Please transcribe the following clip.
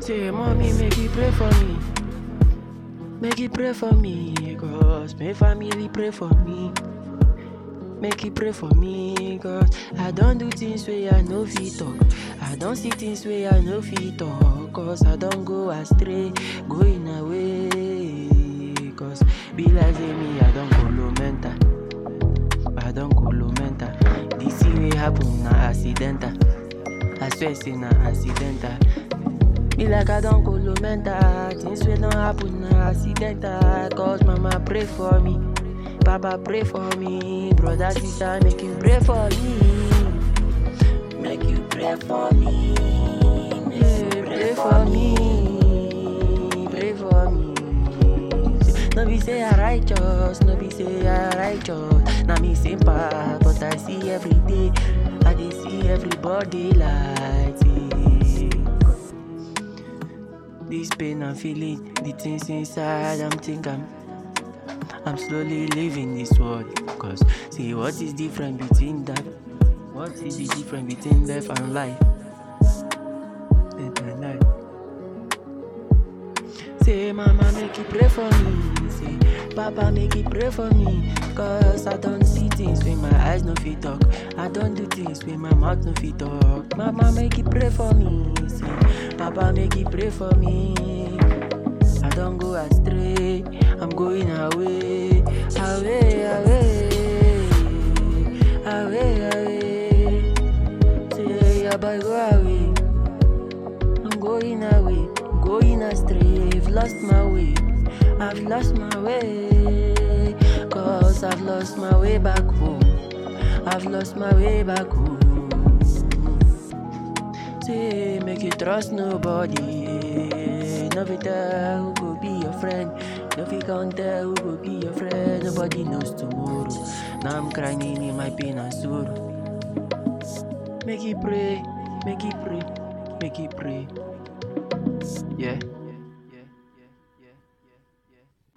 Say, mommy, make you pray for me. Make you pray for me, cause my family pray for me. Make you pray for me, cause I don't do things where I no fit talk. I don't see things where I no fit talk, cause I don't go astray, going away. Cause be like say me, I don't go low mental. I don't go low mental. This way happen na accidental. I swear say na accidental. Be like I don't go low mental. Things wey don't happen na accidental. Cause mama pray for me, papa pray for me, brother sister make you pray for me. Make you pray for me. Pray for me. Pray for me. No be say I righteous, no be say I righteous. Now me same path, but I see every day. I dey see everybody like it. This pain I'm feeling, the things inside I'm thinking I'm slowly leaving this world. Cause see what is different between that? What is the difference between death and life? Death and life. Say mama make you pray for me. Say papa make you pray for me. Cause I don't see things when my eyes no fit talk. I don't do things when my mouth no fit talk. Mama make you pray for me. Say papa make you pray for me. I don't go astray, I'm going away, away, away, away, away. Say yeah, boy, go away. I'm going away, going astray. I've lost my way, I've lost my way. Cause I've lost my way back home. I've lost my way back home. Say make you trust nobody. No fit tell who go be your friend. No fit can't tell who go be your friend. Nobody knows tomorrow. Now I'm crying in my pain and sorrow. Make you pray, make you pray, make you pray. Yeah.